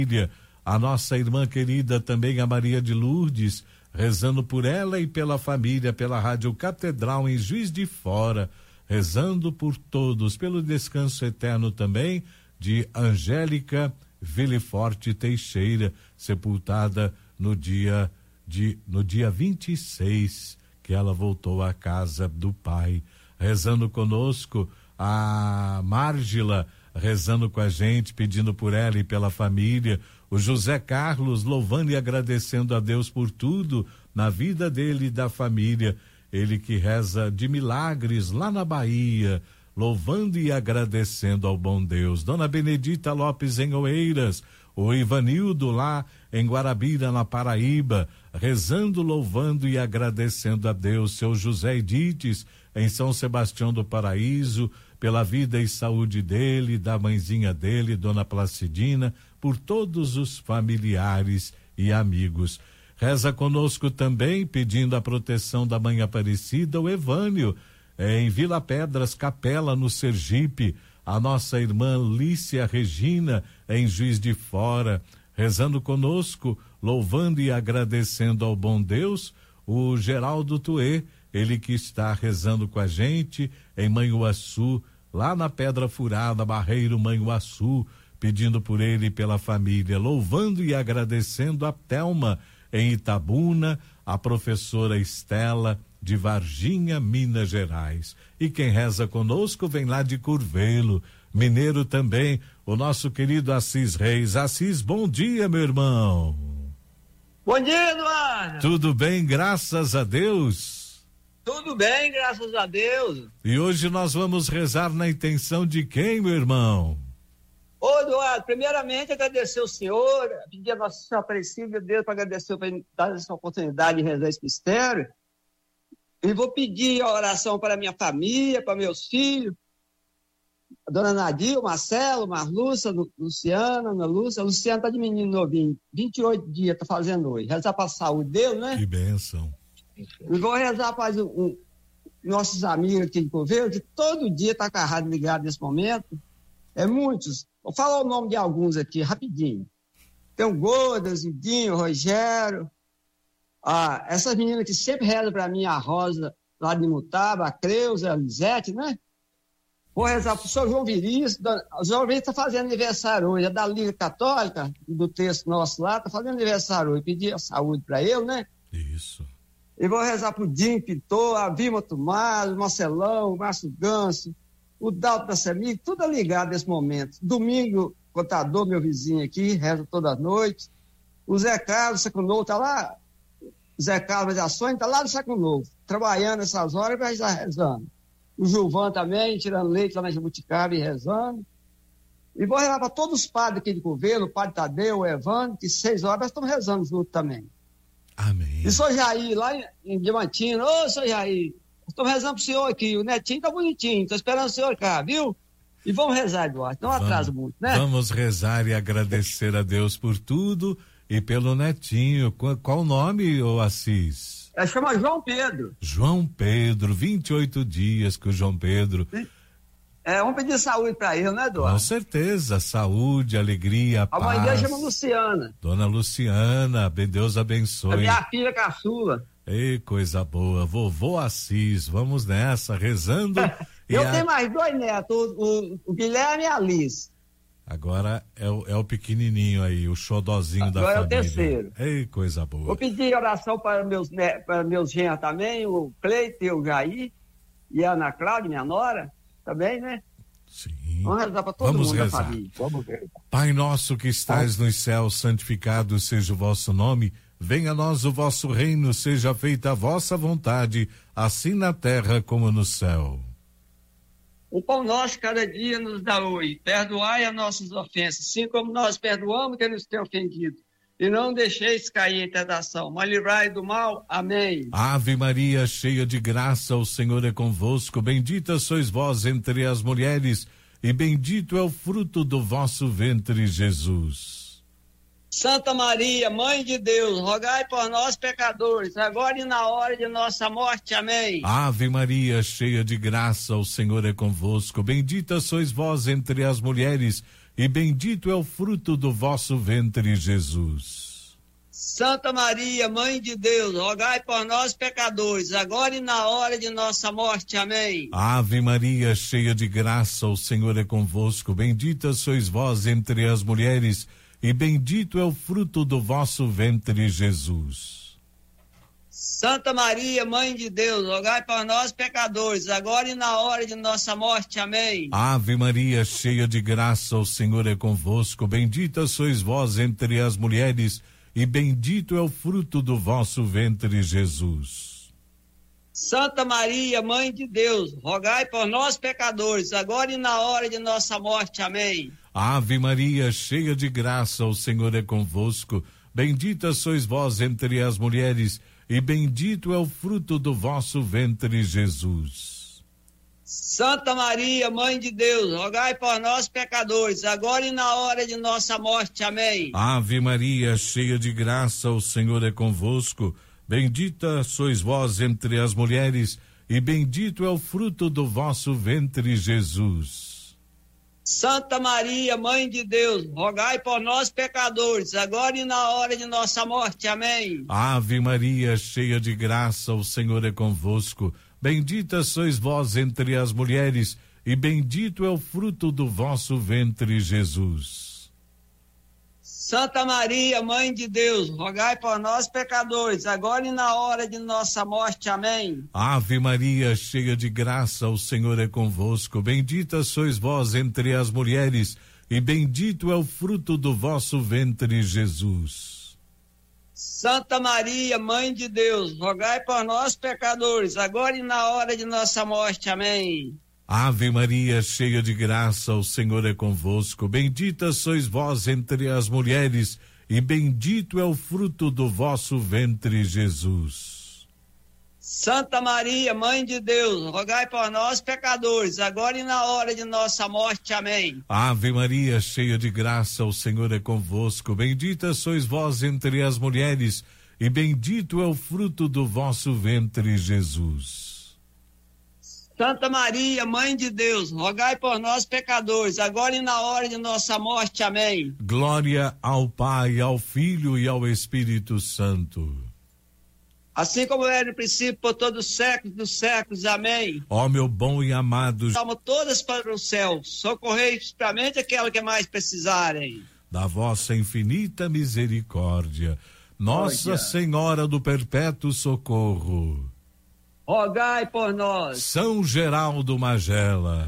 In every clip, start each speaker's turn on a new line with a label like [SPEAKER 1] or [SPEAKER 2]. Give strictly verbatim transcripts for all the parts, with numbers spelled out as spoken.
[SPEAKER 1] A nossa irmã querida também, a Maria de Lourdes, rezando por ela e pela família, pela Rádio Catedral em Juiz de Fora, rezando por todos, pelo descanso eterno também de Angélica Villeforte Teixeira, sepultada no dia de no dia vinte e seis, que ela voltou à casa do Pai. Rezando conosco a Márgila, rezando com a gente, pedindo por ela e pela família. O José Carlos, louvando e agradecendo a Deus por tudo na vida dele e da família. Ele que reza de milagres lá na Bahia, louvando e agradecendo ao bom Deus. Dona Benedita Lopes em Oeiras, o Ivanildo lá em Guarabira, na Paraíba, rezando, louvando e agradecendo a Deus. Seu José Edites em São Sebastião do Paraíso, pela vida e saúde dele, da mãezinha dele, Dona Placidina, por todos os familiares e amigos. Reza conosco também, pedindo a proteção da Mãe Aparecida, o Evânio, em Vila Pedras, Capela, no Sergipe, a nossa irmã Lícia Regina, em Juiz de Fora, rezando conosco, louvando e agradecendo ao bom Deus, o Geraldo Tuê, ele que está rezando com a gente em Manhuaçu, lá na Pedra Furada, Barreiro Manhuaçu, pedindo por ele e pela família, louvando e agradecendo a Thelma em Itabuna, a professora Estela de Varginha, Minas Gerais. E quem reza conosco vem lá de Curvelo, mineiro também, o nosso querido Assis Reis. Assis, bom dia, meu irmão.
[SPEAKER 2] Bom dia, Eduardo.
[SPEAKER 1] Tudo bem, graças a Deus.
[SPEAKER 2] Tudo bem, graças a Deus.
[SPEAKER 1] E hoje nós vamos rezar na intenção de quem, meu irmão?
[SPEAKER 2] Ô, Eduardo, primeiramente agradecer ao senhor, pedir a Nossa Senhora Aparecida, Deus, para agradecer por dar essa oportunidade de rezar esse mistério. E vou pedir a oração para minha família, para meus filhos, a dona Nadia, o Marcelo, Marlúcia, Luciana, Ana Lúcia. A Luciana está de menino novinho, vinte e oito dias está fazendo hoje. Rezar para a saúde dele, né?
[SPEAKER 1] Que bênção.
[SPEAKER 2] E vou rezar para um, um, nossos amigos aqui de Coveiro, que todo dia está com a rádio ligada nesse momento. É muitos. Vou falar o nome de alguns aqui, rapidinho. Tem o Goda, o Zidinho, o Rogério. Ah, essas meninas que sempre rezam para mim, a Rosa, lá de Mutaba, a Creuza, a Lisete, né? Vou rezar para o senhor João Virício. O João Virício está fazendo aniversário hoje, é da Liga Católica, do texto nosso lá, está fazendo aniversário hoje. Pedir a saúde para ele, né?
[SPEAKER 1] Isso.
[SPEAKER 2] E vou rezar pro Dinho Pintor, a Vilma Tomás, o Marcelão, o Márcio Ganso, o Dalto da Semic, tudo ligado nesse momento. Domingo, contador, meu vizinho aqui, reza toda noite. O Zé Carlos, Saco Novo, tá lá. O Zé Carlos da Ações tá lá no Saco Novo, trabalhando essas horas e vai estar rezando. O Gilvan também, tirando leite lá na Jabuticaba e rezando. E vou rezar para todos os padres aqui de Coveiro, o padre Tadeu, o Evandro, que seis horas nós estamos rezando junto também.
[SPEAKER 1] Amém.
[SPEAKER 2] E o senhor Jair, lá em, em Diamantina, ô, senhor Jair, estou rezando pro senhor aqui, o netinho tá bonitinho, tô esperando o senhor cá, viu? E vamos rezar, Eduardo, não atrasa muito, né?
[SPEAKER 1] Vamos rezar e agradecer a Deus por tudo e pelo netinho. Qual, qual o nome, ô Assis?
[SPEAKER 2] Ele chama João Pedro.
[SPEAKER 1] João Pedro, vinte e oito dias que o João Pedro...
[SPEAKER 2] É, vamos pedir saúde para ele, né, Eduardo?
[SPEAKER 1] Com certeza, saúde, alegria,
[SPEAKER 2] a
[SPEAKER 1] paz.
[SPEAKER 2] A mãe dele chama Luciana.
[SPEAKER 1] Dona Luciana, Deus abençoe.
[SPEAKER 2] A minha filha caçula.
[SPEAKER 1] Ei, coisa boa. Vovô Assis, vamos nessa, rezando.
[SPEAKER 2] Eu
[SPEAKER 1] a...
[SPEAKER 2] tenho mais dois netos, o, o, o Guilherme e a Alice.
[SPEAKER 1] Agora é o, é o pequenininho aí, o xodozinho
[SPEAKER 2] Agora
[SPEAKER 1] da
[SPEAKER 2] é
[SPEAKER 1] família.
[SPEAKER 2] O terceiro.
[SPEAKER 1] Ei, coisa boa.
[SPEAKER 2] Vou pedir oração para meus, para meus genros também, o Cleito e o Jair, e a Ana Cláudia, minha nora, também, né?
[SPEAKER 1] Sim.
[SPEAKER 2] Vamos rezar para todo
[SPEAKER 1] Vamos
[SPEAKER 2] mundo
[SPEAKER 1] rezar.
[SPEAKER 2] da família. Vamos ver.
[SPEAKER 1] Pai nosso que estais nos céus, santificado seja o vosso nome. Venha a nós o vosso reino, seja feita a vossa vontade, assim na terra como no céu.
[SPEAKER 2] O pão nosso cada dia nos dá hoje. Perdoai as nossas ofensas, assim como nós perdoamos quem nos tem ofendido. E não deixeis cair em tentação, mas livrai do mal. Amém.
[SPEAKER 1] Ave Maria, cheia de graça, o Senhor é convosco. Bendita sois vós entre as mulheres, e bendito é o fruto do vosso ventre, Jesus.
[SPEAKER 2] Santa Maria, Mãe de Deus, rogai por nós pecadores, agora e na hora de nossa morte. Amém.
[SPEAKER 1] Ave Maria, cheia de graça, o Senhor é convosco. Bendita sois vós entre as mulheres, e bendito é o fruto do vosso ventre, Jesus.
[SPEAKER 2] Santa Maria, Mãe de Deus, rogai por nós, pecadores, agora e na hora de nossa morte. Amém.
[SPEAKER 1] Ave Maria, cheia de graça, o Senhor é convosco. Bendita sois vós entre as mulheres, e bendito é o fruto do vosso ventre, Jesus.
[SPEAKER 2] Santa Maria, Mãe de Deus, rogai por nós, pecadores, agora e na hora de nossa morte. Amém.
[SPEAKER 1] Ave Maria, cheia de graça, o Senhor é convosco. Bendita sois vós entre as mulheres, e bendito é o fruto do vosso ventre, Jesus.
[SPEAKER 2] Santa Maria, Mãe de Deus, rogai por nós, pecadores, agora e na hora de nossa morte. Amém.
[SPEAKER 1] Ave Maria, cheia de graça, o Senhor é convosco. Bendita sois vós entre as mulheres, e bendito é o fruto do vosso ventre, Jesus.
[SPEAKER 2] Santa Maria, Mãe de Deus, rogai por nós, pecadores, agora e na hora de nossa morte. Amém.
[SPEAKER 1] Ave Maria, cheia de graça, o Senhor é convosco. Bendita sois vós entre as mulheres, e bendito é o fruto do vosso ventre, Jesus.
[SPEAKER 2] Santa Maria, Mãe de Deus, rogai por nós, pecadores, agora e na hora de nossa morte. Amém.
[SPEAKER 1] Ave Maria, cheia de graça, o Senhor é convosco. Bendita sois vós entre as mulheres, e bendito é o fruto do vosso ventre, Jesus.
[SPEAKER 2] Santa Maria, Mãe de Deus, rogai por nós, pecadores, agora e na hora de nossa morte. Amém.
[SPEAKER 1] Ave Maria, cheia de graça, o Senhor é convosco. Bendita sois vós entre as mulheres, e bendito é o fruto do vosso ventre, Jesus.
[SPEAKER 2] Santa Maria, Mãe de Deus, rogai por nós, pecadores, agora e na hora de nossa morte. Amém.
[SPEAKER 1] Ave Maria, cheia de graça, o Senhor é convosco. Bendita sois vós entre as mulheres, e bendito é o fruto do vosso ventre, Jesus.
[SPEAKER 2] Santa Maria, Mãe de Deus, rogai por nós, pecadores, agora e na hora de nossa morte. Amém.
[SPEAKER 1] Ave Maria, cheia de graça, o Senhor é convosco. Bendita sois vós entre as mulheres, e bendito é o fruto do vosso ventre, Jesus.
[SPEAKER 2] Santa Maria, Mãe de Deus, rogai por nós, pecadores, agora e na hora de nossa morte. Amém.
[SPEAKER 1] Glória ao Pai, ao Filho e ao Espírito Santo.
[SPEAKER 2] Assim como era no princípio, por todos os séculos dos séculos. Amém.
[SPEAKER 1] Ó meu bom e amado,
[SPEAKER 2] almas todas para o céu, socorrei principalmente aquela que mais precisarem
[SPEAKER 1] da vossa infinita misericórdia. Nossa
[SPEAKER 2] Olha.
[SPEAKER 1] Senhora do Perpétuo Socorro,
[SPEAKER 2] rogai por nós.
[SPEAKER 1] São Geraldo Magela,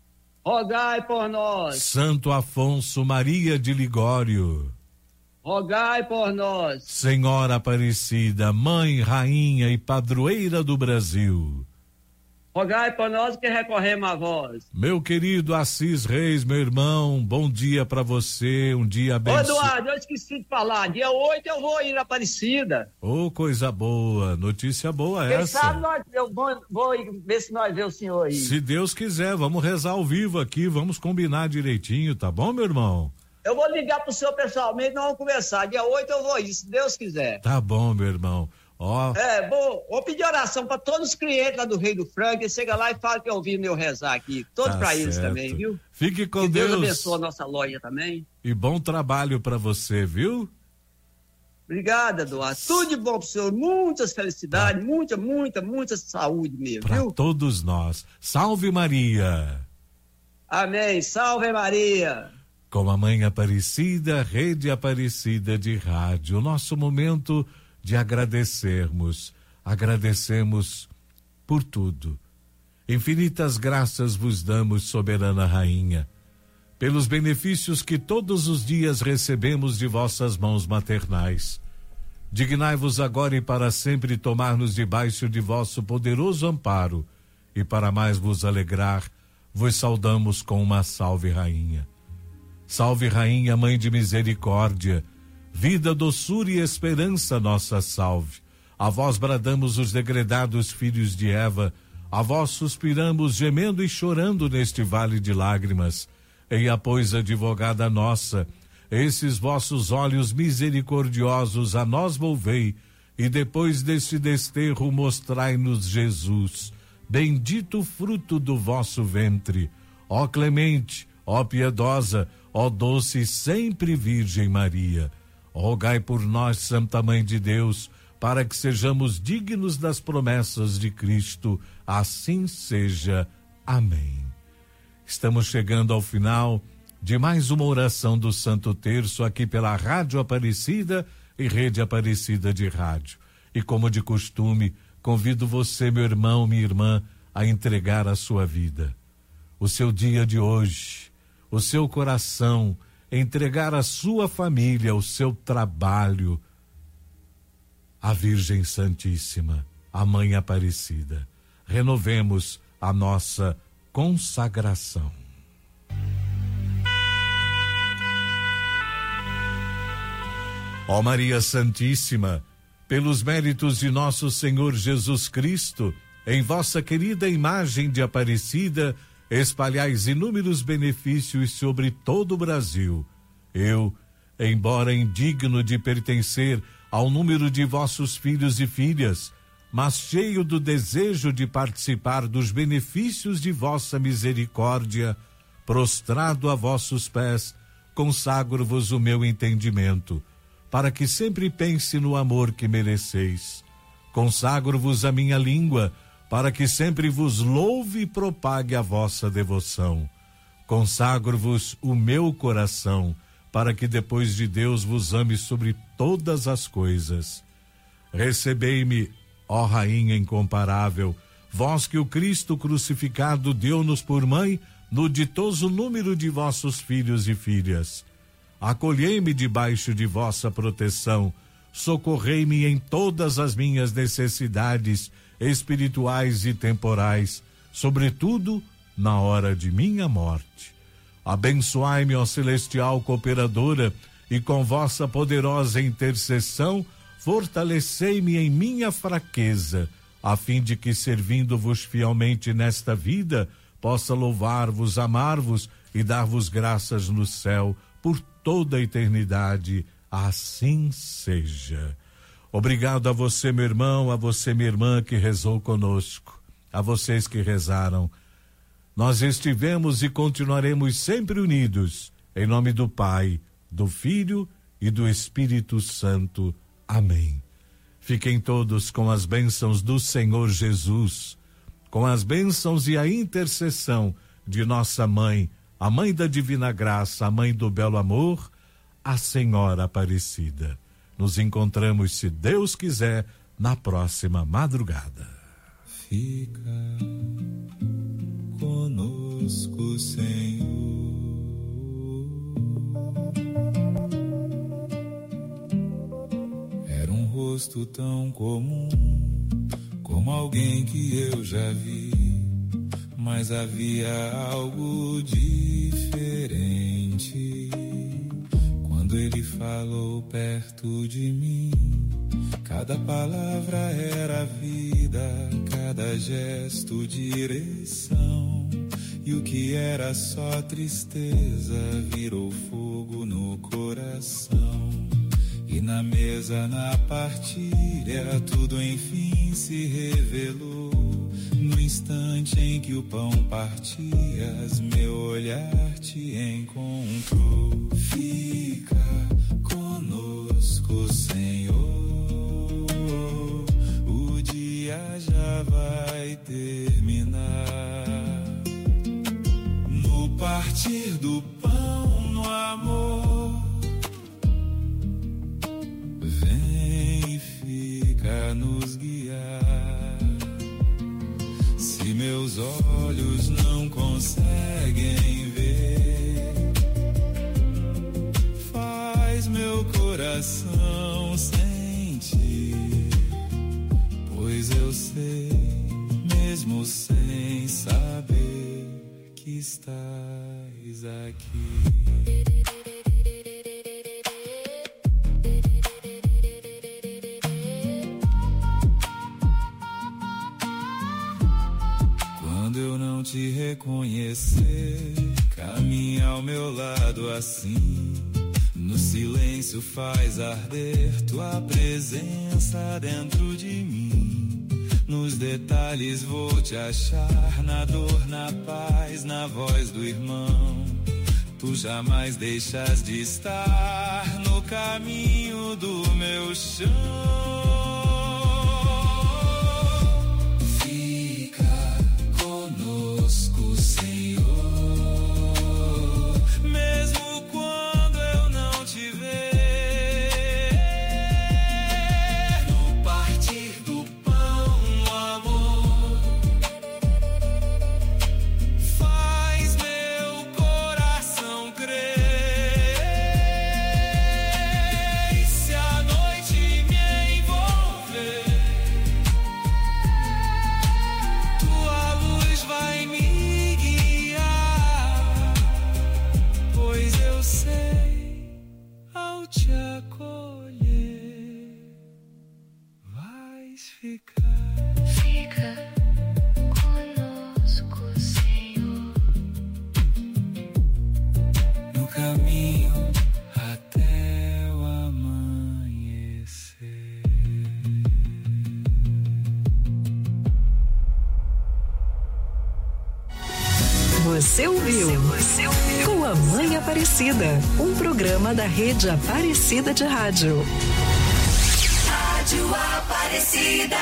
[SPEAKER 2] rogai por nós.
[SPEAKER 1] Santo Afonso Maria de Ligório,
[SPEAKER 2] rogai por nós.
[SPEAKER 1] Senhora Aparecida, Mãe, Rainha e Padroeira do Brasil,
[SPEAKER 2] rogai por nós que recorremos a vós.
[SPEAKER 1] meu querido Assis Reis, meu irmão, bom dia para você, um dia abençoado.
[SPEAKER 2] Ô Eduardo, eu esqueci de falar, dia oito eu vou ir na Aparecida.
[SPEAKER 1] Ô, oh, coisa boa, notícia boa
[SPEAKER 2] Quem
[SPEAKER 1] essa.
[SPEAKER 2] sabe nós, eu vou, vou ver se nós vemos o senhor aí.
[SPEAKER 1] Se Deus quiser, vamos rezar ao vivo aqui, vamos combinar direitinho, tá bom, meu irmão?
[SPEAKER 2] Eu vou ligar pro senhor pessoalmente, nós vamos conversar, dia oito eu vou ir, se Deus quiser.
[SPEAKER 1] Tá bom, meu irmão. Ó.
[SPEAKER 2] É, vou, vou pedir oração para todos os clientes lá do Rei do Frango, eles chegam lá e falam que ouviram eu rezar aqui, todos
[SPEAKER 1] Tá
[SPEAKER 2] para eles
[SPEAKER 1] certo.
[SPEAKER 2] também, viu?
[SPEAKER 1] Fique com
[SPEAKER 2] que Deus.
[SPEAKER 1] Deus.
[SPEAKER 2] Deus abençoe a nossa loja também.
[SPEAKER 1] E bom trabalho para você, viu?
[SPEAKER 2] Obrigado, Eduardo. Tudo de bom pro senhor, muitas felicidades, muita, muita, muita saúde mesmo,
[SPEAKER 1] Para
[SPEAKER 2] viu?
[SPEAKER 1] todos nós. Salve Maria.
[SPEAKER 2] Amém. Salve Maria.
[SPEAKER 1] Com a Mãe Aparecida, Rede Aparecida de Rádio, nosso momento de agradecermos. Agradecemos por tudo. Infinitas graças vos damos, soberana Rainha, pelos benefícios que todos os dias recebemos de vossas mãos maternais. Dignai-vos agora e para sempre tomar-nos debaixo de vosso poderoso amparo, e para mais vos alegrar, vos saudamos com uma salve, Rainha. Salve, Rainha, Mãe de Misericórdia, vida, doçura e esperança, nossa salve. A vós bradamos os degredados filhos de Eva, a vós suspiramos, gemendo e chorando neste vale de lágrimas. Eia, pois, advogada nossa, esses vossos olhos misericordiosos a nós volvei, e depois deste desterro mostrai-nos Jesus, bendito fruto do vosso ventre. Ó clemente, ó piedosa, ó doce e sempre Virgem Maria, rogai por nós, Santa Mãe de Deus, para que sejamos dignos das promessas de Cristo, assim seja. Amém. Estamos chegando ao final de mais uma oração do Santo Terço aqui pela Rádio Aparecida e Rede Aparecida de Rádio. E como de costume, convido você, meu irmão, minha irmã, a entregar a sua vida, o seu dia de hoje, o seu coração, entregar a sua família, o seu trabalho, à Virgem Santíssima, a Mãe Aparecida. Renovemos a nossa consagração. Ó Maria Santíssima, pelos méritos de nosso Senhor Jesus Cristo, em vossa querida imagem de Aparecida, espalhais inúmeros benefícios sobre todo o Brasil. Eu, embora indigno de pertencer ao número de vossos filhos e filhas, mas cheio do desejo de participar dos benefícios de vossa misericórdia, prostrado a vossos pés, consagro-vos o meu entendimento, para que sempre pense no amor que mereceis. Consagro-vos a minha língua, para que sempre vos louve e propague a vossa devoção. Consagro-vos o meu coração, para que depois de Deus vos ame sobre todas as coisas. Recebei-me, ó Rainha incomparável, vós que o Cristo crucificado deu-nos por mãe no ditoso número de vossos filhos e filhas. Acolhei-me debaixo de vossa proteção, socorrei-me em todas as minhas necessidades espirituais e temporais, sobretudo na hora de minha morte. Abençoai-me, ó celestial cooperadora, e com vossa poderosa intercessão, fortalecei-me em minha fraqueza, a fim de que, servindo-vos fielmente nesta vida, possa louvar-vos, amar-vos e dar-vos graças no céu por toda a eternidade. Assim seja. Obrigado a você, meu irmão, a você, minha irmã, que rezou conosco, a vocês que rezaram. Nós estivemos e continuaremos sempre unidos, em nome do Pai, do Filho e do Espírito Santo. Amém. Fiquem todos com as bênçãos do Senhor Jesus, com as bênçãos e a intercessão de nossa mãe, a Mãe da Divina Graça, a Mãe do Belo Amor, a Senhora Aparecida. Nos encontramos, se Deus quiser, na próxima madrugada.
[SPEAKER 3] Fica conosco, Senhor. Era um rosto tão comum, como alguém que eu já vi, mas havia algo diferente. Quando ele falou perto de mim, cada palavra era vida, cada gesto direção, e o que era só tristeza virou fogo no coração. E na mesa, na partilha, tudo enfim se revelou. No instante em que o pão partias, meu olhar te encontrou. Fica conosco, Senhor, o dia já vai terminar. No partir do pão, no amor, vem e fica nos guiar. Se meus olhos não conseguem ver, faz meu coração sentir, pois eu sei, mesmo sem saber, que estás aqui. Te reconhecer, caminha ao meu lado assim, no silêncio faz arder tua presença dentro de mim. Nos detalhes vou te achar, na dor, na paz, na voz do irmão. tu jamais deixas de estar no caminho do meu chão. Fica conosco, Senhor, mesmo quando eu não te ver. No partir do pão, amor, faz meu coração crer. E se a noite me envolver, tua luz vai me guiar, pois eu sei, ao te acolher, vais ficar.
[SPEAKER 4] Fica conosco, Senhor,
[SPEAKER 3] No caminho até o amanhecer.
[SPEAKER 5] Você ouviu? Você ouviu? Com a Mãe Aparecida, um programa da Rede Aparecida de Rádio.
[SPEAKER 4] Rádio Aparecida.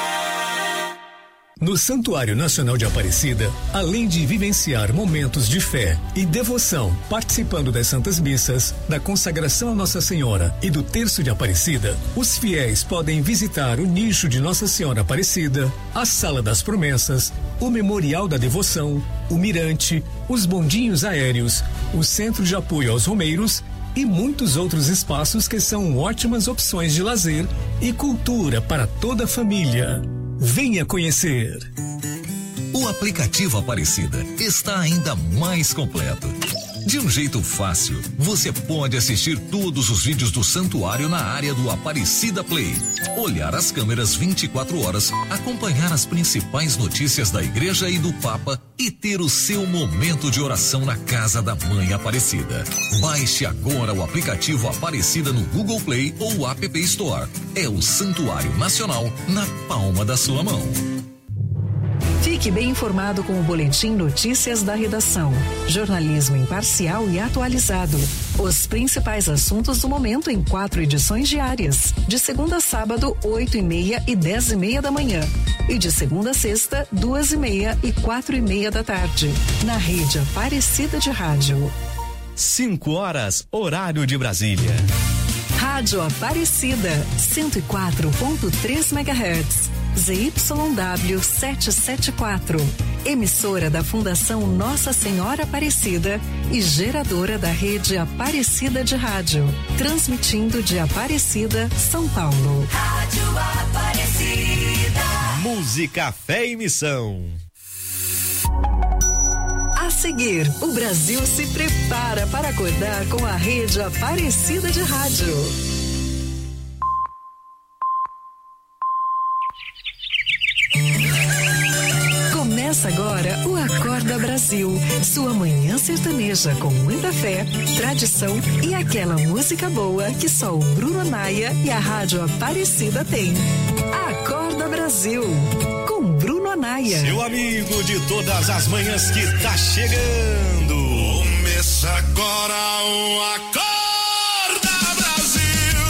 [SPEAKER 6] No Santuário Nacional de Aparecida, além de vivenciar momentos de fé e devoção, participando das Santas Missas, da consagração a Nossa Senhora e do Terço de Aparecida, os fiéis podem visitar o nicho de Nossa Senhora Aparecida, a Sala das Promessas, o Memorial da Devoção, o Mirante, os bondinhos aéreos, o Centro de Apoio aos Romeiros e muitos outros espaços que são ótimas opções de lazer e cultura para toda a família. Venha conhecer.
[SPEAKER 7] O aplicativo Aparecida está ainda mais completo. De um jeito fácil, você pode assistir todos os vídeos do santuário na área do Aparecida Play, olhar as câmeras vinte e quatro horas, acompanhar as principais notícias da igreja e do Papa e ter o seu momento de oração na casa da Mãe Aparecida. Baixe agora o aplicativo Aparecida no Google Play ou App Store. É o Santuário Nacional na palma da sua mão.
[SPEAKER 5] Fique bem informado com o Boletim Notícias da Redação. Jornalismo imparcial e atualizado. Os principais assuntos do momento em quatro edições diárias. De segunda a sábado, oito e meia e dez e meia da manhã. E de segunda a sexta, duas e meia e quatro e meia da tarde. Na Rede Aparecida de Rádio.
[SPEAKER 8] Cinco horas, horário de Brasília.
[SPEAKER 5] Rádio Aparecida, cento e quatro ponto três megahertz. Z Y W setecentos e setenta e quatro, emissora da Fundação Nossa Senhora Aparecida e geradora da Rede Aparecida de Rádio, transmitindo de Aparecida, São Paulo.
[SPEAKER 4] Rádio Aparecida.
[SPEAKER 8] Música, fé e missão.
[SPEAKER 5] A seguir, o Brasil se prepara para acordar com a Rede Aparecida de Rádio. Começa agora o Acorda Brasil, sua manhã sertaneja com muita fé, tradição e aquela música boa que só o Bruno Anaia e a Rádio Aparecida tem. Acorda Brasil, com Bruno Anaia.
[SPEAKER 8] Seu amigo de todas as manhãs que tá chegando.
[SPEAKER 9] Começa agora o Acorda Brasil,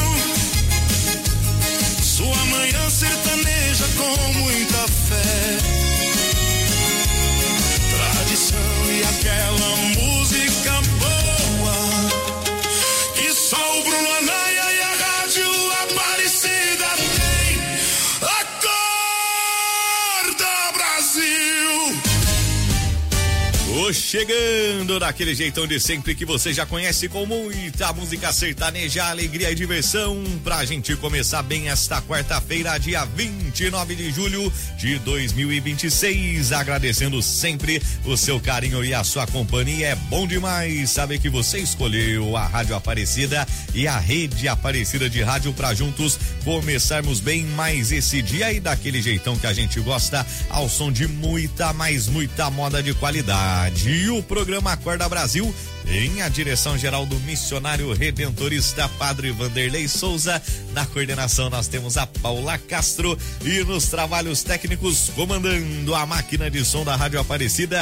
[SPEAKER 9] sua manhã sertaneja com muita fé, e aquela música boa que só o Bruno Anaia e a Rádio Aparecida tem. Acorda Brasil.
[SPEAKER 8] Tô chegando daquele jeitão de sempre que você já conhece, com muita música sertaneja, alegria e diversão, pra gente começar bem esta quarta-feira, dia vinte e nove de julho de dois mil e vinte e seis, agradecendo sempre o seu carinho e a sua companhia. É bom demais saber que você escolheu a Rádio Aparecida e a Rede Aparecida de Rádio pra juntos começarmos bem mais esse dia e daquele jeitão que a gente gosta, ao som de muita, mas muita moda de qualidade. E o programa Acorda Brasil em a direção geral do missionário redentorista Padre Vanderlei Souza. Na coordenação nós temos a Paula Castro e nos trabalhos técnicos comandando a máquina de som da Rádio Aparecida,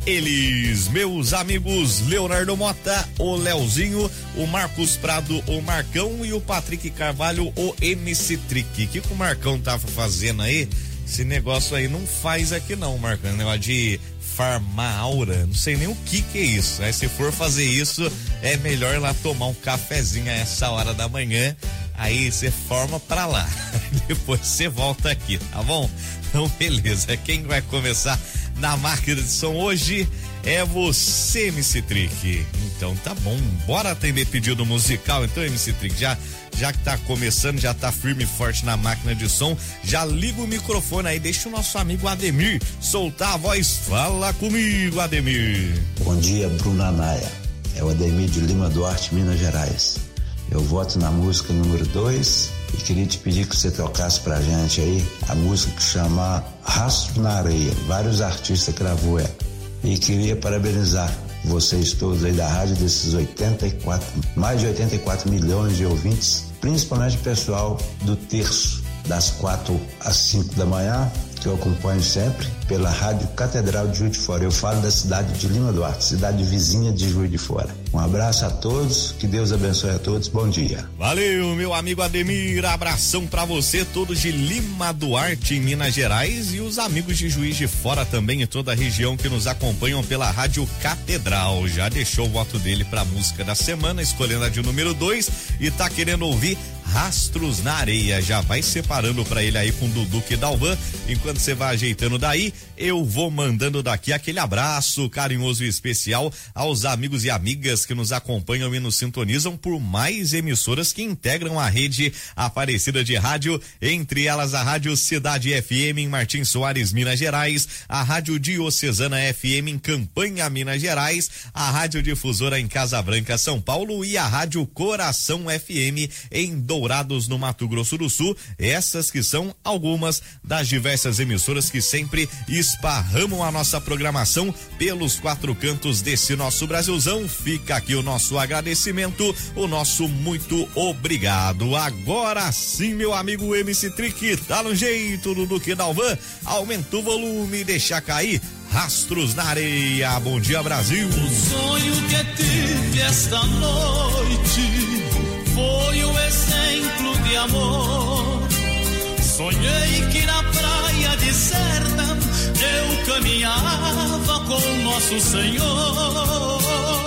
[SPEAKER 8] eles, meus amigos Leonardo Mota, o Leozinho, o Marcos Prado, o Marcão e o Patrick Carvalho, o M C Trick. O que, que o Marcão tava fazendo aí? Esse negócio aí não faz aqui não, Marcão, negócio de farmar aura, não sei nem o que que é isso, aí se for fazer isso, é melhor lá tomar um cafezinho a essa hora da manhã, aí você forma pra lá, depois você volta aqui, tá bom? Então beleza, quem vai começar na máquina de som hoje é você, M C Trick. Então tá bom, bora atender pedido musical, então M C Trick, já já que tá começando, já tá firme e forte na máquina de som, já liga o microfone aí, deixa o nosso amigo Ademir soltar a voz. Fala comigo, Ademir.
[SPEAKER 10] Bom dia, Bruna Naia. É o Ademir de Lima Duarte, Minas Gerais. Eu voto na música número dois e queria te pedir que você tocasse pra gente aí a música que chama Rastro na Areia. Vários artistas gravou ela. E queria parabenizar vocês todos aí da rádio, desses oitenta e quatro, mais de oitenta e quatro milhões de ouvintes, principalmente o pessoal do terço, das quatro às cinco da manhã, que eu acompanho sempre pela Rádio Catedral de Juiz de Fora. Eu falo da cidade de Lima Duarte, cidade vizinha de Juiz de Fora. Um abraço a todos, que Deus abençoe a todos, bom dia.
[SPEAKER 8] Valeu, meu amigo Ademir, abração pra você, todos de Lima Duarte, em Minas Gerais, e os amigos de Juiz de Fora também, em toda a região que nos acompanham pela Rádio Catedral. Já deixou o voto dele pra música da semana, escolhendo a de número dois, e tá querendo ouvir Rastros na Areia. Já vai separando pra ele aí com o Dudu e Dalvan. Enquanto você vai ajeitando daí, eu vou mandando daqui aquele abraço carinhoso e especial aos amigos e amigas que nos acompanham e nos sintonizam por mais emissoras que integram a rede Aparecida de Rádio, entre elas a Rádio Cidade F M em Martins Soares, Minas Gerais, a Rádio Diocesana F M em Campanha, Minas Gerais, a Rádio Difusora em Casa Branca, São Paulo, e a Rádio Coração F M em Dourados, no Mato Grosso do Sul. Essas que são algumas das diversas emissoras que sempre esparramam a nossa programação pelos quatro cantos desse nosso Brasilzão. Fica aqui o nosso agradecimento, o nosso muito obrigado. Agora sim, meu amigo M C Trick, tá no jeito do Duque Dalvan. Aumenta o volume e deixa cair Rastros na Areia. Bom dia, Brasil.
[SPEAKER 9] O sonho que tive esta noite foi o exemplo de amor. Sonhei que na praia deserta eu caminhava com nosso Senhor.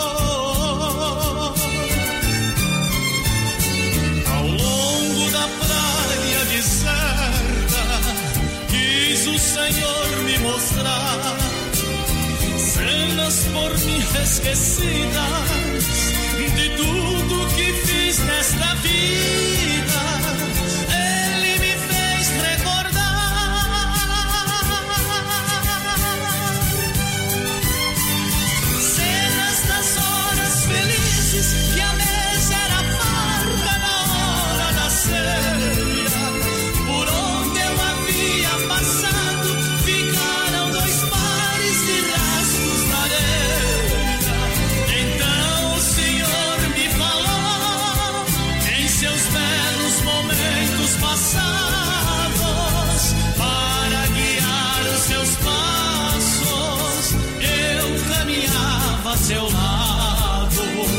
[SPEAKER 9] Ao longo da praia deserta quis o Senhor me mostrar cenas por mim esquecidas de tudo que fiz nesta vida. Ele me fez recordar cenas das horas felizes que a mesa era farta na hora da ceia. Por onde eu havia passado ficaram dois pares de rastros na areia. Então o Senhor me falou em seus belos momentos passados, para guiar os seus passos eu caminhava a seu lado.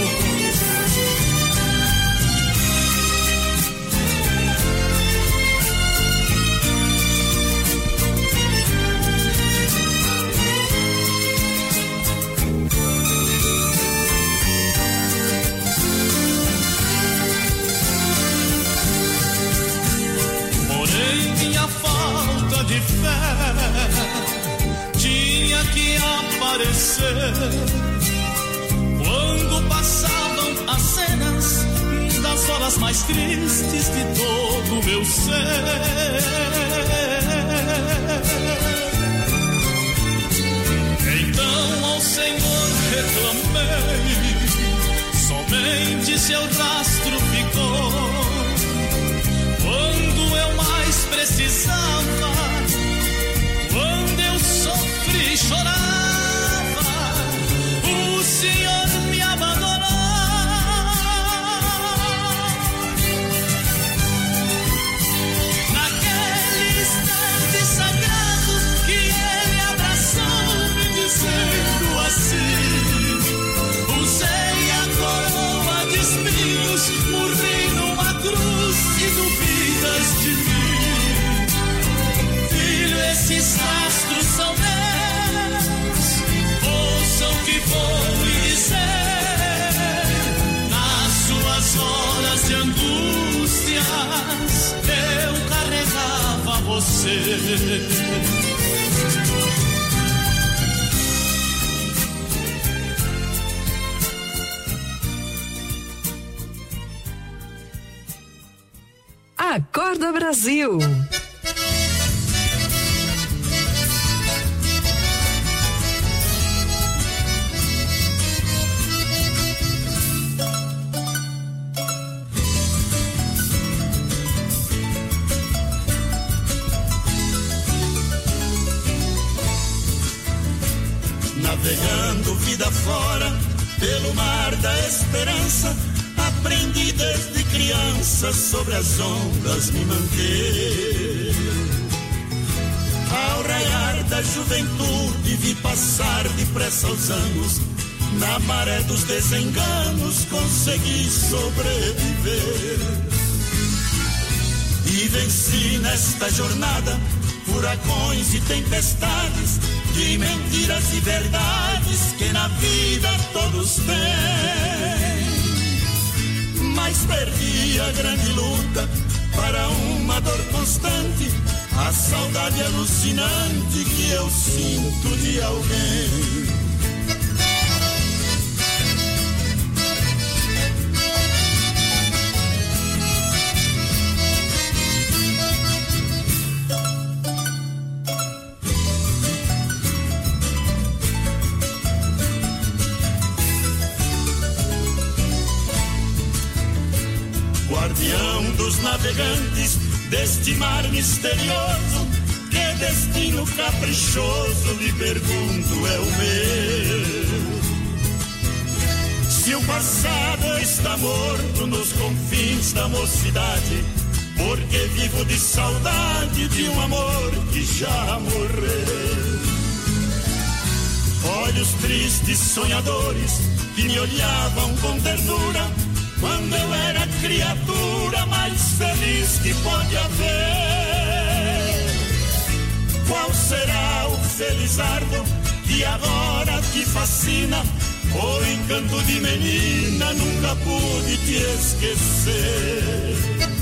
[SPEAKER 9] Porém minha falta de fé tinha que aparecer quando passavam as cenas das horas mais tristes de todo o meu ser. Então ao Senhor reclamei, somente seu rastro ficou. Quando eu mais precisava, quando eu sofri e chorava, o Senhor me abandonou. Naquele instante sagrado que Ele abraçou-me dizendo duvidas de mim? Filho, esses astros são meus, ouçam o que vou lhe dizer. Nas suas horas de angústias eu carregava você.
[SPEAKER 5] Acorda Brasil.
[SPEAKER 9] Navegando vida fora, pelo mar da esperança, aprendi desde criança sobre as ondas me manter. Ao raiar da juventude vi passar depressa os anos, na maré dos desenganos consegui sobreviver. E venci nesta jornada furacões e tempestades, de mentiras e verdades que na vida todos têm. Mas perdi a grande luta para uma dor constante, a saudade alucinante que eu sinto de alguém. Guardião dos navegantes deste mar misterioso, que destino caprichoso, lhe pergunto, é o meu? Se o passado está morto nos confins da mocidade, porque vivo de saudade de um amor que já morreu. Olhos tristes sonhadores que me olhavam com ternura, quando eu era criatura mais feliz que pode haver. Qual será o felizardo que agora te fascina? O encanto de menina nunca pude te esquecer.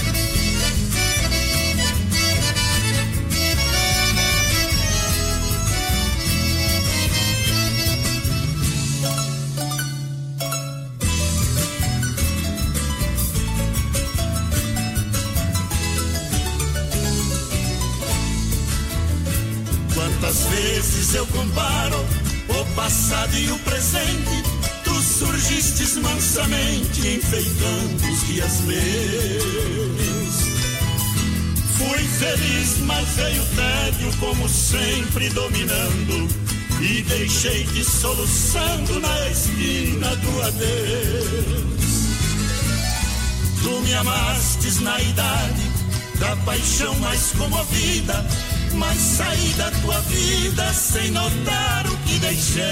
[SPEAKER 9] Quantas vezes eu comparo o passado e o presente, tu surgistes mansamente enfeitando os dias meus. Fui feliz, mas veio o tédio como sempre dominando, e deixei-te soluçando na esquina do adeus. Tu me amastes na idade da paixão mais comovida, mas saí da tua vida sem notar o que deixei.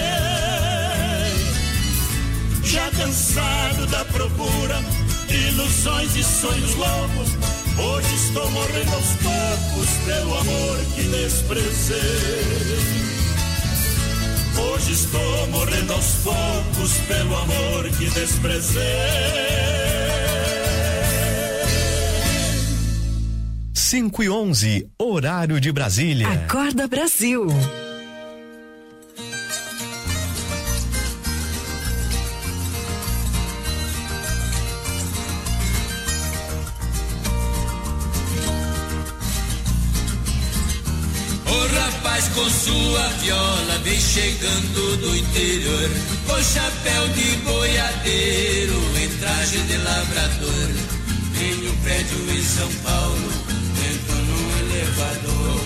[SPEAKER 9] Já cansado da procura de ilusões e sonhos loucos, hoje estou morrendo aos poucos pelo amor que desprezei. Hoje estou morrendo aos poucos pelo amor que desprezei.
[SPEAKER 11] cinco e onze, horário de Brasília.
[SPEAKER 5] Acorda Brasil.
[SPEAKER 12] O rapaz com sua viola vem chegando do interior, com chapéu de boiadeiro, em traje de lavrador. Em um prédio em São Paulo, dentro no elevador.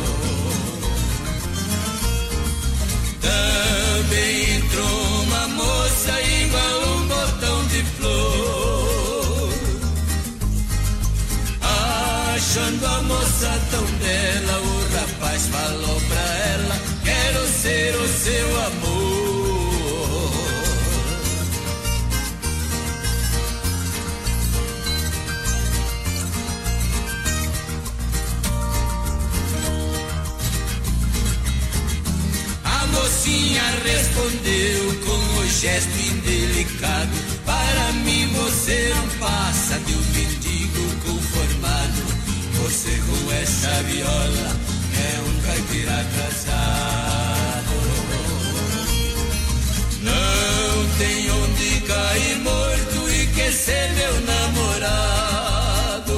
[SPEAKER 12] Também entrou uma moça igual um botão de flor. Achando a moça tão bela, o rapaz falou pra ela: quero ser o seu amor. respondeu com o gesto indelicado: para mim você não passa de um mendigo conformado. Você com essa viola é um caipira atrasado. Não tem onde cair morto e quer ser meu namorado.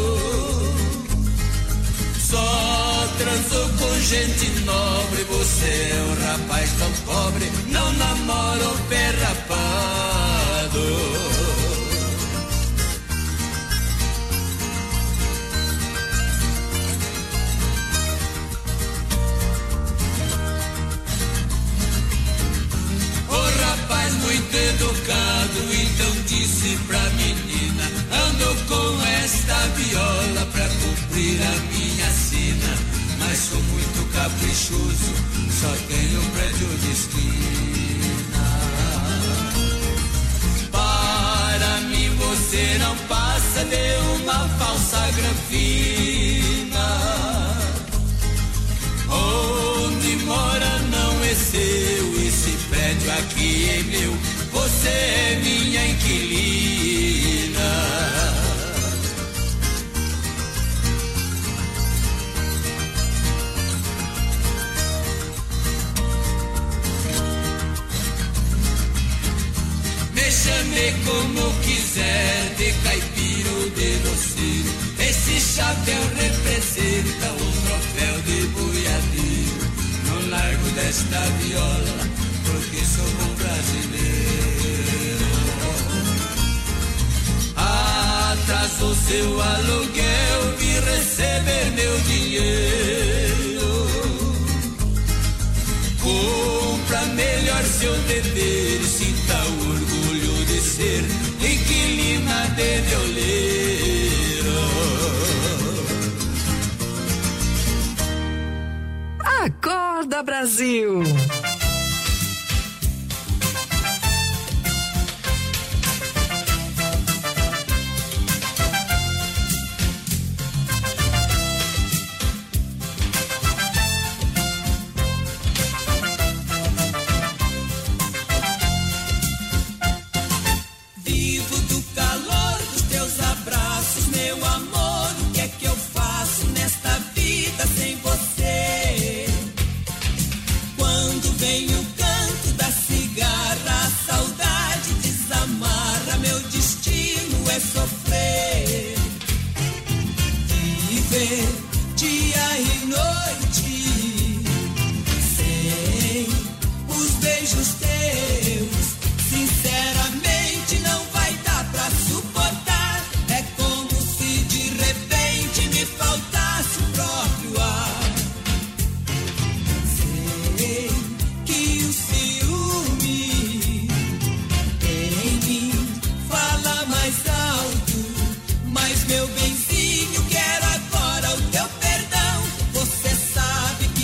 [SPEAKER 12] Só transou com gente nobre, você é um rapaz tão pobre, não namora o pé rapado. Muito educado, então disse pra menina: ando com esta viola pra cumprir a minha sina, mas sou muito caprichoso, só tenho um prédio de esquina. Para mim você não passa de uma falsa granfina. Onde mora não é seu, esse prédio aqui é meu, você é minha inquilina. Me chame como quiser, de caipira ou de doceiro, esse chapéu representa um troféu de boiadeiro. Não largo desta viola, porque sou bom brasileiro. Atrasou seu aluguel, vim receber meu dinheiro. Cumpra melhor seu dever, sinta o orgulho de ser inquilina de violeiro.
[SPEAKER 5] Acorda, Brasil!
[SPEAKER 12] Vivo do calor dos teus abraços, meu amor. O que é que eu faço nesta vida sem você? Quando vem o canto da cigarra, a saudade desamarra, meu destino é sofrer. Viver dia e noite sem os beijos teus, sinceramente não vai dar pra suportar. É como se de repente me faltasse o próprio ar. Sei que o ciúme em mim fala mais alto, mas meu benzinho, quero agora o teu perdão. Você sabe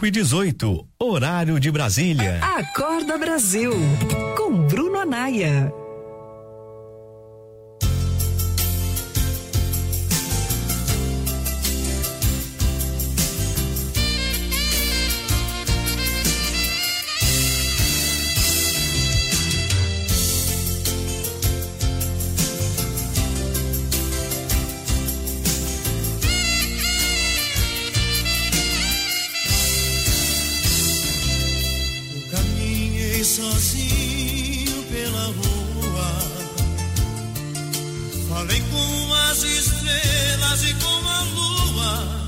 [SPEAKER 11] cinco e dezoito, horário de Brasília.
[SPEAKER 5] Acorda Brasil, com Bruno Anaia.
[SPEAKER 9] Sozinho pela rua, falei com as estrelas e com a lua,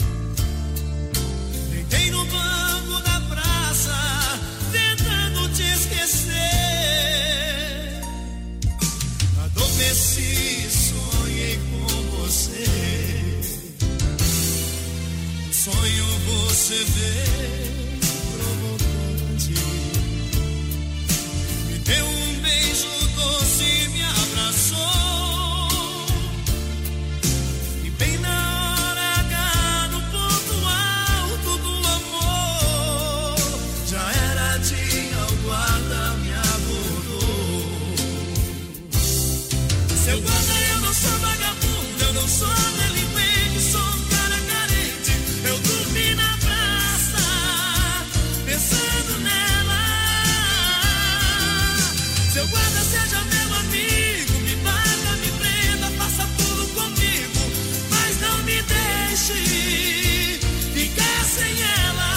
[SPEAKER 9] deitei no banco da praça, tentando te esquecer, adormeci, sonhei com você, no sonho você veio provocante. Deu um beijo doce e me abraçou, e bem na hora H, no ponto alto do amor, já era dia, o guarda me abordou. Seu guarda, eu não sou vagabundo, eu não sou delinquente, sou um cara carente, eu dormi na praça, pensando nela. Seu guarda, seja meu amigo, me bata, me prenda, faça tudo comigo, mas não me deixe ficar sem ela.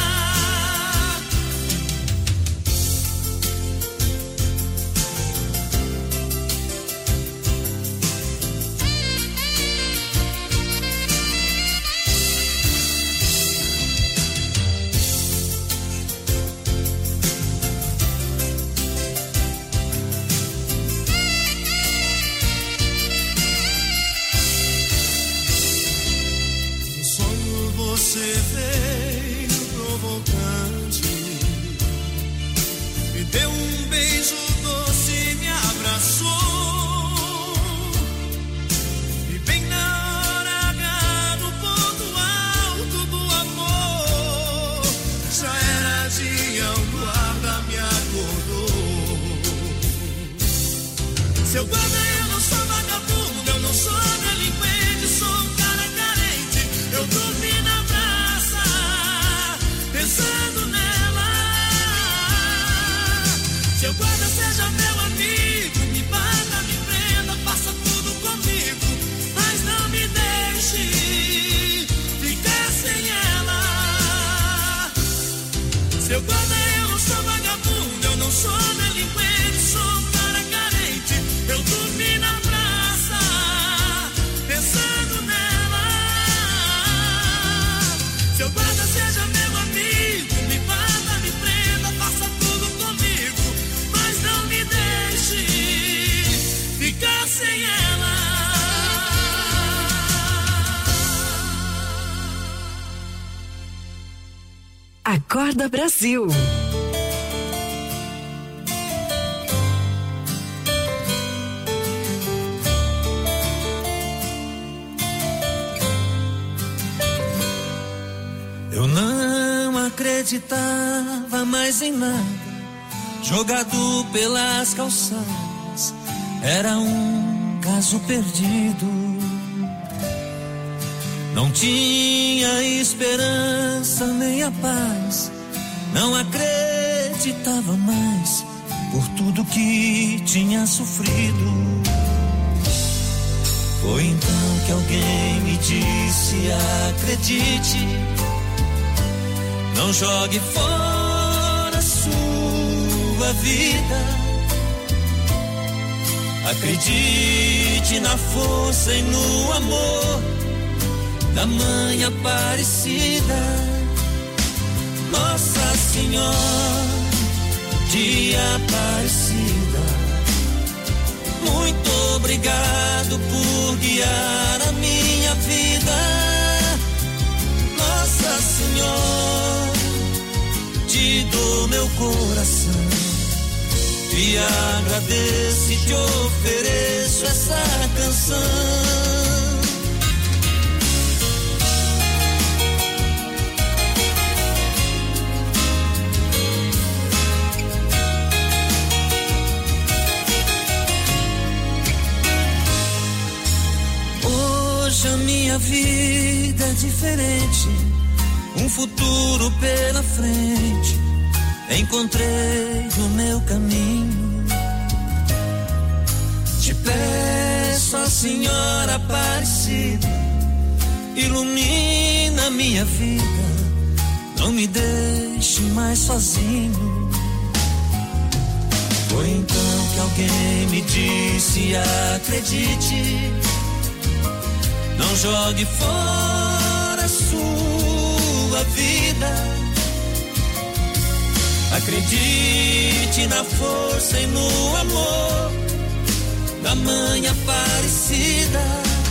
[SPEAKER 9] Você veio provocante, me deu um beijo doce e me abraçou, e bem na hora H, no ponto alto do amor, já era dia, o guarda me acordou. Seu guarda, eu não sou vagabundo, eu não sou delinquente, sou um cara carente, eu dormi na pensando nela. Seu guarda, seja meu amigo, me bata, me prenda, faça tudo comigo, mas não me deixe ficar sem ela. Seu guarda, eu não sou vagabundo, eu não sou delinquente, sou um cara carente, eu dormi na praça, pensando nela. Seu guarda, seja meu amigo, me bata, me prenda, faça tudo comigo, mas não me deixe ficar sem ela.
[SPEAKER 5] Acorda Brasil.
[SPEAKER 9] Eu não acreditava mais em nada, jogado pelas calçadas, era um caso perdido. Não tinha esperança nem a paz, não acreditava mais por tudo que tinha sofrido. Foi então que alguém me disse: acredite, não jogue fora sua vida. Acredite na força e no amor da Mãe Aparecida, Nossa Senhora de Aparecida. Muito obrigado por guiar a minha vida, Nossa Senhora, te dou meu coração, te agradeço e te ofereço essa canção.
[SPEAKER 12] minha vida é diferente, um futuro pela frente. Encontrei o meu caminho. Te peço, ó Senhora Aparecida, ilumina minha vida, não me deixe mais sozinho. Foi então que alguém me disse: acredite, não jogue fora a sua vida. Acredite na força e no amor da Mãe Aparecida,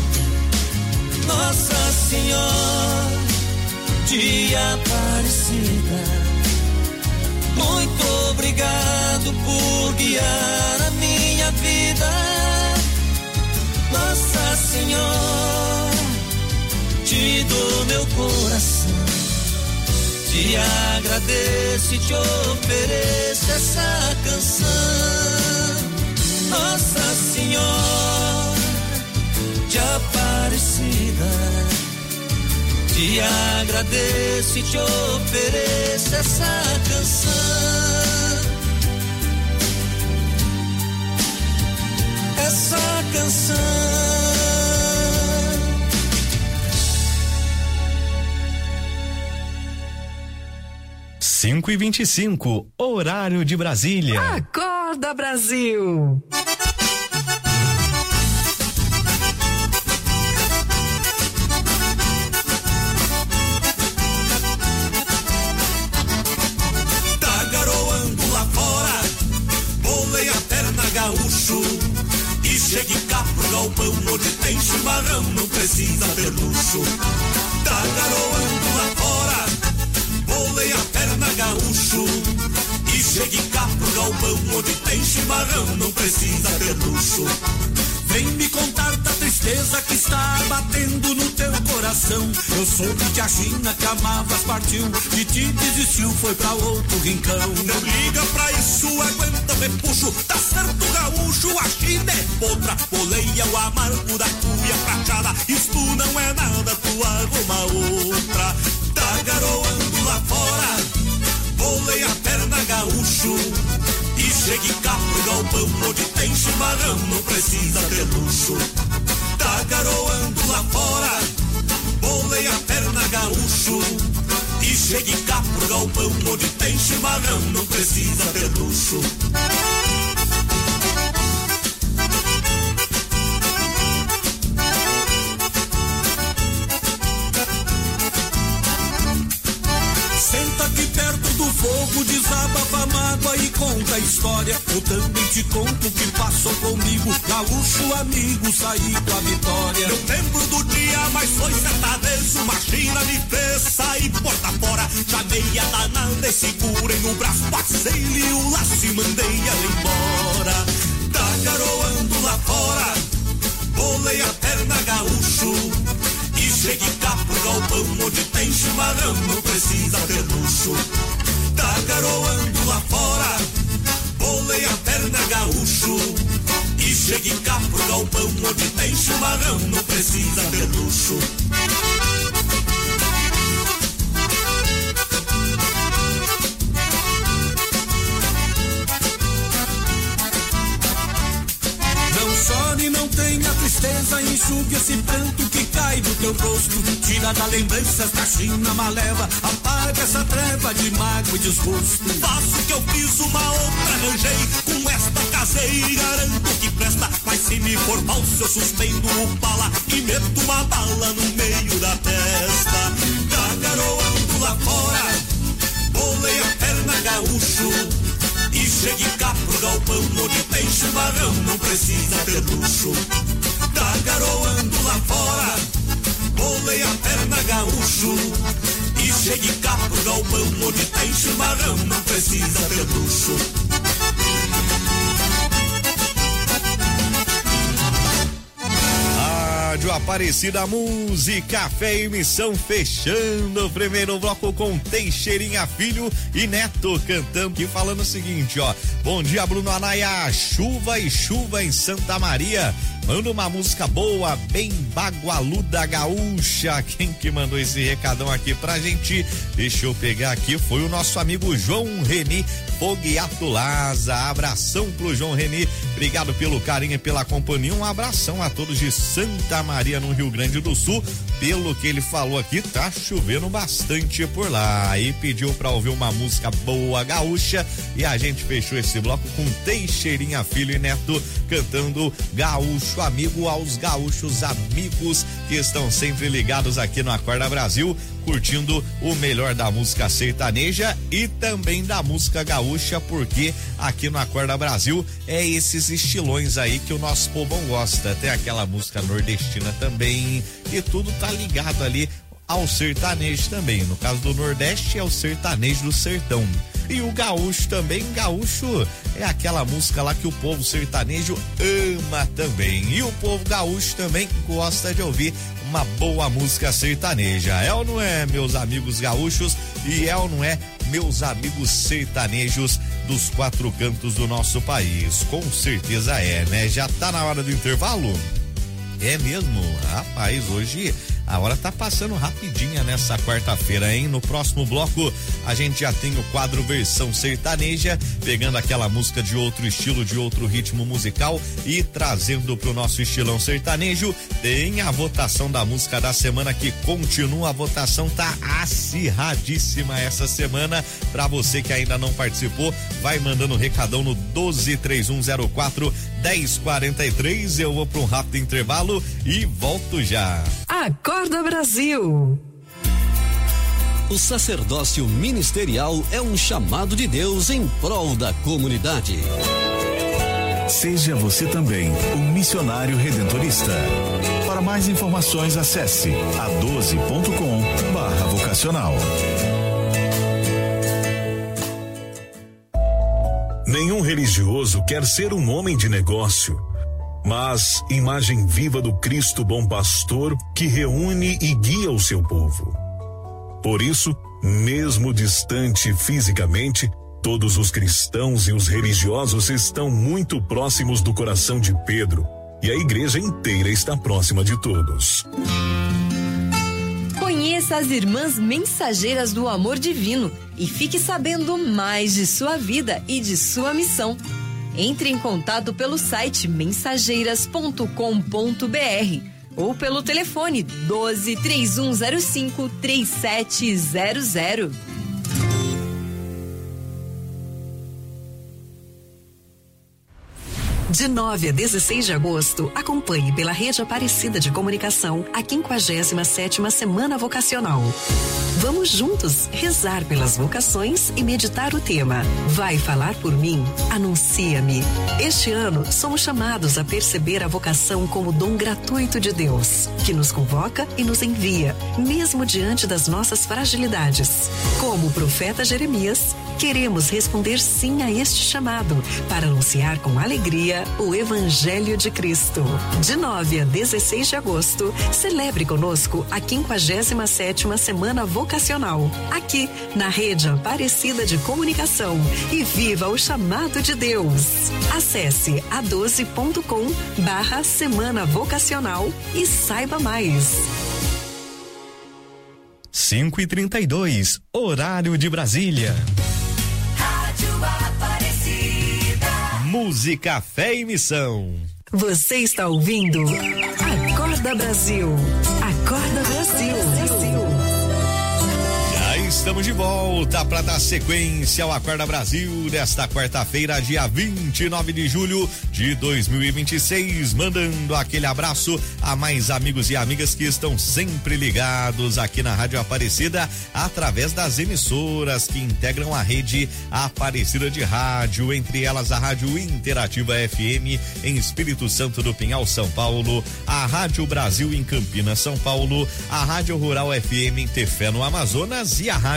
[SPEAKER 12] Nossa Senhora de Aparecida. Muito obrigado por guiar a minha vida, Nossa Senhora, te dou meu coração, te agradeço e te ofereço essa canção. Nossa Senhora de Aparecida, te agradeço e te ofereço essa canção. Essa canção.
[SPEAKER 11] cinco e vinte e cinco, horário de Brasília.
[SPEAKER 5] Acorda, Brasil!
[SPEAKER 9] Tá garoando lá fora, bolei a perna gaúcho, e chegue cá pro galpão onde tem chimarrão, não precisa ter luxo. Tá garoando lá fora, bolei a perna gaúcho, e chegue cá pro galpão onde tem chimarrão, não precisa ter luxo. Vem me contar da tristeza que está batendo no teu coração. Eu soube que a China que amavas partiu, de ti desistiu, foi pra outro rincão. Não liga pra isso, aguenta, me puxo, tá certo gaúcho, a China é outra. Boleia o amargo da cuia prateada, isto não é nada, tu arruma outra. Tá garoando lá fora, bolei a perna gaúcho, e chegue cá pro galpão onde tem chimarrão, não precisa ter luxo. Tá garoando lá fora, bolei a perna gaúcho, e chegue cá pro galpão onde tem chimarrão, não precisa ter luxo. Senta aqui perto do fogo, desabafa a mágoa e conta a história. Eu também te conto o que passou comigo, gaúcho amigo, saí com a vitória. Eu lembro do dia, mas foi certa vez uma China me fez sair porta fora. Chamei a danada e segurei no braço, passei-lhe o laço e mandei ela embora. Tá garoando lá fora, bolei a perna gaúcho, e chegue cá pro galpão onde tem chimarrão, não precisa ter luxo. Tá garoando lá fora, bolei a perna gaúcho, e chegue cá pro galpão onde tem chimarrão, não precisa ter luxo. Não chore, não tenha tristeza, enxugue esse pranto que cai do teu rosto. Tira da lembrança esta China maleva, apaga essa treva de mágoa e desgosto. Faço o que eu fiz, uma outra arranjei, com esta casei e garanto que presta. Mas se me for falso eu suspendo o pala e meto uma bala no meio da testa. Tá garoando lá fora, bolei a perna gaúcho, e chegue cá pro galpão onde tem chimarrão, não precisa ter luxo. Tá garoando lá fora, bolei a perna gaúcho, e chegue cá pro galpão onde tem chimarrão, não precisa ter luxo.
[SPEAKER 8] Rádio Rádio Aparecida, música, fé e missão, fechando o primeiro bloco com Teixeirinha Filho e Neto cantando e falando o seguinte, ó. Bom dia, Bruno Anaia, chuva e chuva em Santa Maria. Manda uma música boa, bem bagualuda gaúcha. Quem que mandou esse recadão aqui pra gente? Deixa eu pegar aqui, foi o nosso amigo João Reni Fogueato Laza. Abração pro João Reni, obrigado pelo carinho e pela companhia. Um abração a todos de Santa Maria, no Rio Grande do Sul. Pelo que ele falou aqui, tá chovendo bastante por lá. E pediu pra ouvir uma música boa gaúcha. E a gente fechou esse bloco com Teixeirinha Filho e Neto cantando Gaúcho Amigo, aos gaúchos amigos que estão sempre ligados aqui no Acorda Brasil, curtindo o melhor da música sertaneja e também da música gaúcha, porque aqui no Acorda Brasil é esses estilões aí que o nosso povão gosta. Tem aquela música nordestina também, e tudo tá ligado ali ao sertanejo também. No caso do Nordeste é o sertanejo do sertão. E o gaúcho também, gaúcho é aquela música lá que o povo sertanejo ama também. E o povo gaúcho também gosta de ouvir uma boa música sertaneja. É ou não é, meus amigos gaúchos? E é ou não é, meus amigos sertanejos dos quatro cantos do nosso país? Com certeza é, né? Já tá na hora do intervalo? É mesmo? Rapaz, hoje a hora tá passando rapidinha nessa quarta-feira, hein? No próximo bloco a gente já tem o quadro versão sertaneja, pegando aquela música de outro estilo, de outro ritmo musical e trazendo pro nosso estilão sertanejo. Tem a votação da música da semana que continua, a votação tá acirradíssima essa semana. Pra você que ainda não participou, vai mandando recadão no doze três um zero quatro dez quarenta e três. Eu vou para um rápido intervalo e volto já.
[SPEAKER 5] Acorda Brasil.
[SPEAKER 13] O sacerdócio ministerial é um chamado de Deus em prol da comunidade.
[SPEAKER 14] Seja você também um missionário redentorista. Para mais informações, acesse a doze ponto com barra vocacional.
[SPEAKER 15] Nenhum religioso quer ser um homem de negócio, mas imagem viva do Cristo bom pastor que reúne e guia o seu povo. Por isso, mesmo distante fisicamente, todos os cristãos e os religiosos estão muito próximos do coração de Pedro, e a igreja inteira está próxima de todos.
[SPEAKER 16] Conheça as Irmãs Mensageiras do Amor Divino e fique sabendo mais de sua vida e de sua missão. Entre em contato pelo site mensageiras ponto com ponto br ou pelo telefone doze três um zero cinco três sete zero zero.
[SPEAKER 5] De nove a dezesseis de agosto, acompanhe pela Rede Aparecida de Comunicação a quinquagésima sétima Semana Vocacional. Vamos juntos rezar pelas vocações e meditar o tema Vai falar por mim? Anuncia-me. Este ano, somos chamados a perceber a vocação como dom gratuito de Deus, que nos convoca e nos envia, mesmo diante das nossas fragilidades. Como o profeta Jeremias, queremos responder sim a este chamado para anunciar com alegria o Evangelho de Cristo. De nove a dezesseis de agosto, celebre conosco a quinquagésima sétima Semana Vocacional, aqui na Rede Aparecida de Comunicação, e viva o chamado de Deus. Acesse a doze ponto com barra Semana Vocacional e saiba mais.
[SPEAKER 11] cinco e trinta e dois, horário de Brasília.
[SPEAKER 8] Música, fé e missão.
[SPEAKER 5] Você está ouvindo Acorda Brasil. Acorda Brasil.
[SPEAKER 8] Já estamos de volta para dar sequência ao Acorda Brasil desta quarta-feira, dia vinte e nove de julho de dois mil e vinte e seis, mandando aquele abraço a mais amigos e amigas que estão sempre ligados aqui na Rádio Aparecida, através das emissoras que integram a rede Aparecida de Rádio, entre elas a Rádio Interativa F M em Espírito Santo do Pinhal, São Paulo, a Rádio Brasil em Campinas, São Paulo, a Rádio Rural F M em Tefé, no Amazonas, e a Rádio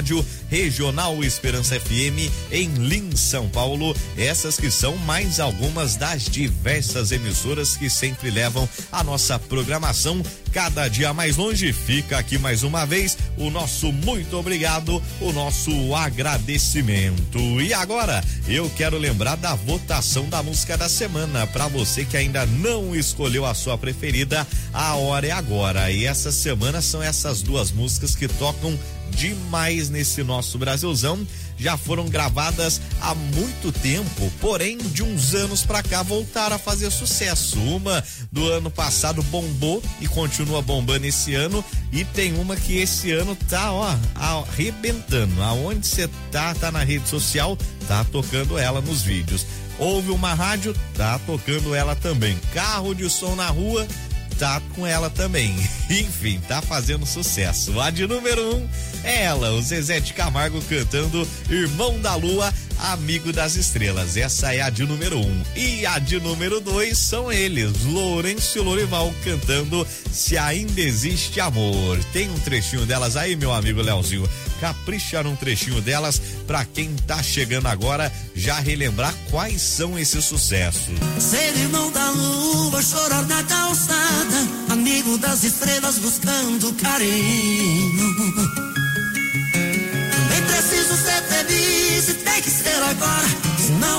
[SPEAKER 8] rádio Regional Esperança F M em Lins, São Paulo. Essas que são mais algumas das diversas emissoras que sempre levam a nossa programação cada dia mais longe. Fica aqui mais uma vez o nosso muito obrigado, o nosso agradecimento. E agora eu quero lembrar da votação da música da semana. Para você que ainda não escolheu a sua preferida, a hora é agora. E essa semana são essas duas músicas que tocam demais nesse nosso Brasilzão. Já foram gravadas há muito tempo, porém de uns anos pra cá voltaram a fazer sucesso. Uma do ano passado bombou e continua bombando esse ano, e tem uma que esse ano tá, ó, arrebentando. Aonde você tá, tá na rede social, tá tocando ela nos vídeos. Ouve uma rádio, tá tocando ela também. Carro de som na rua, tá com ela também. Enfim, tá fazendo sucesso. A de número um é ela, o Zezé de Camargo cantando Irmão da Lua, Amigo das Estrelas. Essa é a de número um. E a de número dois são eles, Lourenço e Lorival cantando Se Ainda Existe Amor. Tem um trechinho delas aí, meu amigo Leozinho. Capricha num trechinho delas pra quem tá chegando agora já relembrar quais são esses sucessos.
[SPEAKER 17] Ser irmão da lua, chorar na calçada, amigo das estrelas buscando carinho. Também preciso ser feliz e tem que ser agora, senão